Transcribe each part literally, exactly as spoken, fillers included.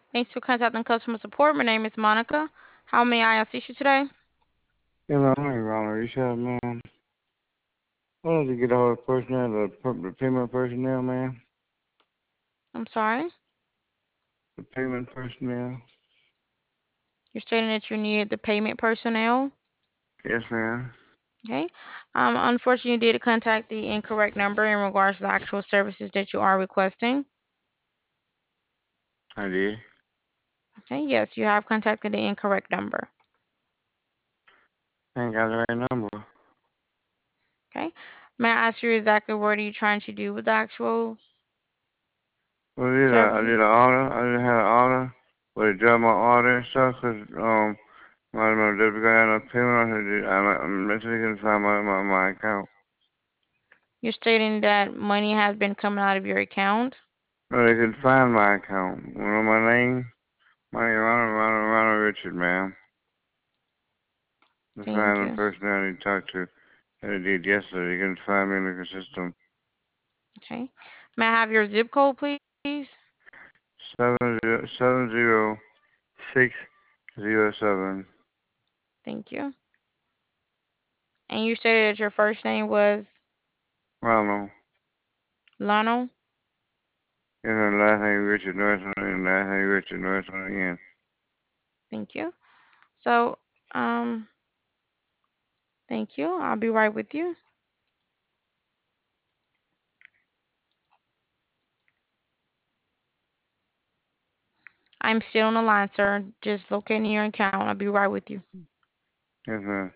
Thanks for contacting customer support. My name is Monica. How may I assist you today? Yeah, man, I'm ain't wrong. You said, man, I wanted to get all the personnel, the, per- the payment personnel, man. I'm sorry. The payment personnel. You're stating that you needed the payment personnel. Yes, ma'am. Okay. Um, unfortunately, you did contact the incorrect number in regards to the actual services that you are requesting. I did. Okay. Yes, you have contacted the incorrect number. I ain't got the right number. Okay. May I ask you exactly what are you trying to do with the actual Well, I did, a, I did services? an order. I just had an order. But it dropped my order and stuff because, um, my, my debit card had no payment on it. I'm, I'm mentally couldn't find my, my, my account. You're stating that money has been coming out of your account. No, they couldn't find my account. You know my name? My name is Ronald, Ronald, Ronald Richard, ma'am. The Thank final you. person I need to talk to. That I did yesterday. They couldn't find me in the system. Okay. May I have your zip code, please? Seven zero seven zero six zero seven. Thank you. And you stated that your first name was Ronald. Lano. And her last name Richard Norton and last name Richard Norton again. Thank you. So, um, thank you. I'll be right with you. I'm still on the line, sir. Just locating your account. I'll be right with you. Yes, ma'am.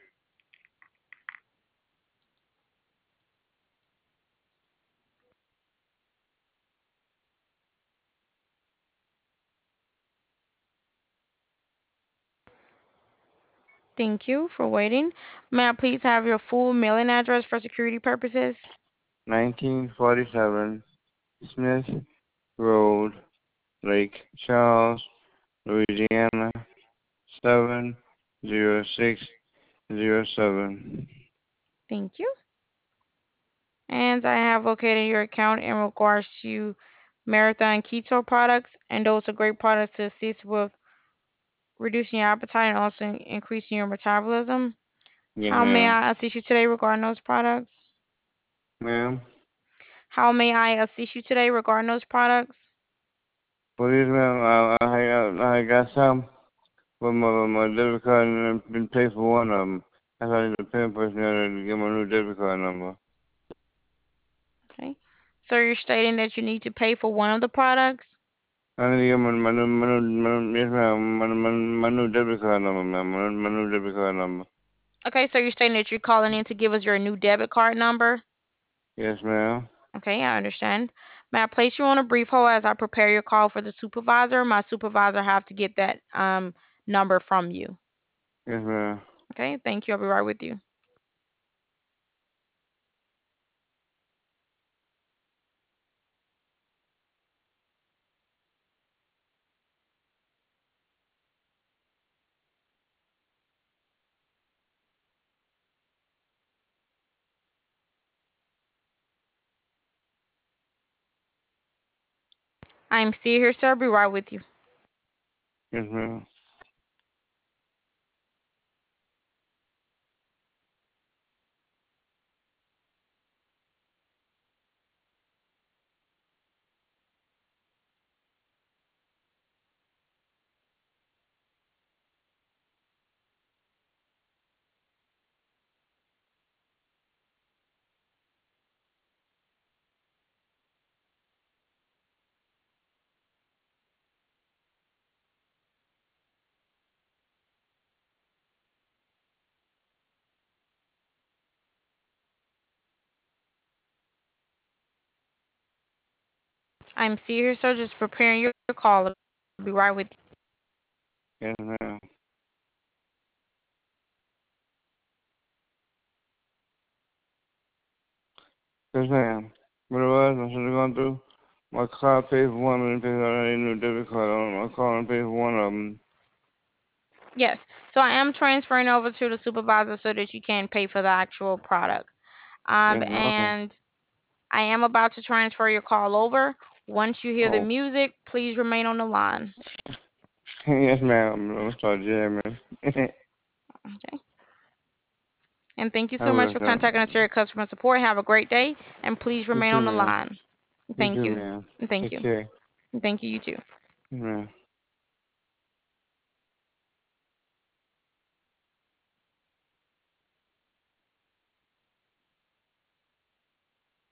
Thank you for waiting. May I please have your full mailing address for security purposes? nineteen forty-seven Smith Road, Lake Charles, Louisiana, seven zero six zero seven. Thank you. And I have located your account in regards to Marathon Keto products, and those are great products to assist with reducing your appetite and also increasing your metabolism. Yes, How may ma'am. I assist you today regarding those products? Ma'am? How may I assist you today regarding those products? Please, ma'am, I, I, I, I got some. But my, my debit card and been paid for one of them. I thought I need to pay person to get my new debit card number. Okay. So you're stating that you need to pay for one of the products? I need to get my, my new, my new, my new, yes ma'am, my, my, my new debit card number, ma'am, my, my new debit card number. Okay, so you're stating that you're calling in to give us your new debit card number? Yes, ma'am. Okay, I understand. May I place you on a brief hold as I prepare your call for the supervisor? My supervisor have to get that um number from you. Yes, ma'am. Okay, thank you. I'll be right with you. I'm still here, sir. I'll be right with you. Yes, ma'am. I'm still here, sir. Just preparing your call. I'll be right with you. Yes, ma'am. Yes, ma'am. What it was, I should have gone through. My card paid for one and paid for a new debit card on my card and paid for one of them. Yes. So I am transferring over to the supervisor so that you can pay for the actual product. Um, Yes, ma'am. and I am about to transfer your call over. Once you hear the Oh, music, please remain on the line. Yes, ma'am. I'm gonna start jamming. Okay. And thank you I so much will, for sir. contacting us here at customer support. Have a great day, and please You remain too, on the ma'am. line. You Thank too, you. ma'am. Thank Take you. care. Thank you. You too. Ma'am.